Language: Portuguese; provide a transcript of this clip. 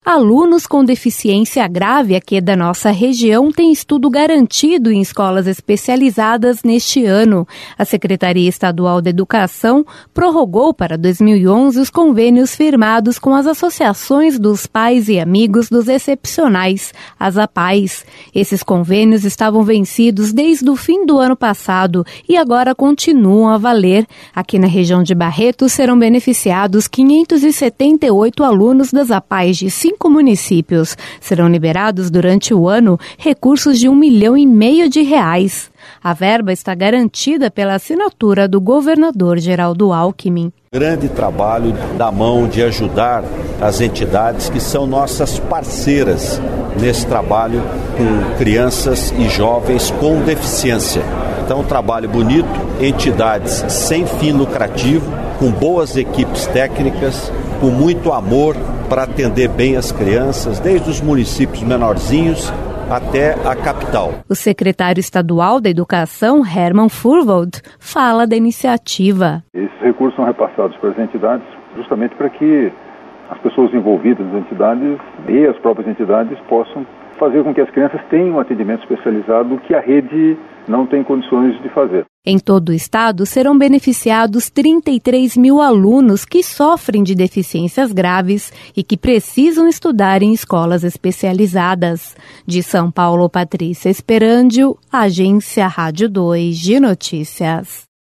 Alunos com deficiência grave aqui da nossa região têm estudo garantido em escolas especializadas neste ano. A Secretaria Estadual da Educação prorrogou para 2011 os convênios firmados com as associações dos pais e amigos dos excepcionais, as APAES. Esses convênios estavam vencidos desde o fim do ano passado e agora continuam a valer. Aqui na região de Barretos serão beneficiados 578 alunos das APAES de 5 municípios. Serão liberados durante o ano recursos de R$1,5 milhão. A verba está garantida pela assinatura do governador Geraldo Alckmin. Grande trabalho da mão de ajudar as entidades que são nossas parceiras nesse trabalho com crianças e jovens com deficiência. Então, um trabalho bonito, entidades sem fim lucrativo, com boas equipes técnicas, com muito amor para atender bem as crianças, desde os municípios menorzinhos até a capital. O secretário estadual da Educação, Hermann Furwald, fala da iniciativa. Esses recursos são repassados para as entidades justamente para que as pessoas envolvidas nas entidades e as próprias entidades possam fazer com que as crianças tenham um atendimento especializado que a rede não tem condições de fazer. Em todo o estado serão beneficiados 33 mil alunos que sofrem de deficiências graves e que precisam estudar em escolas especializadas. De São Paulo, Patrícia Esperandio, Agência Rádio 2 de Notícias.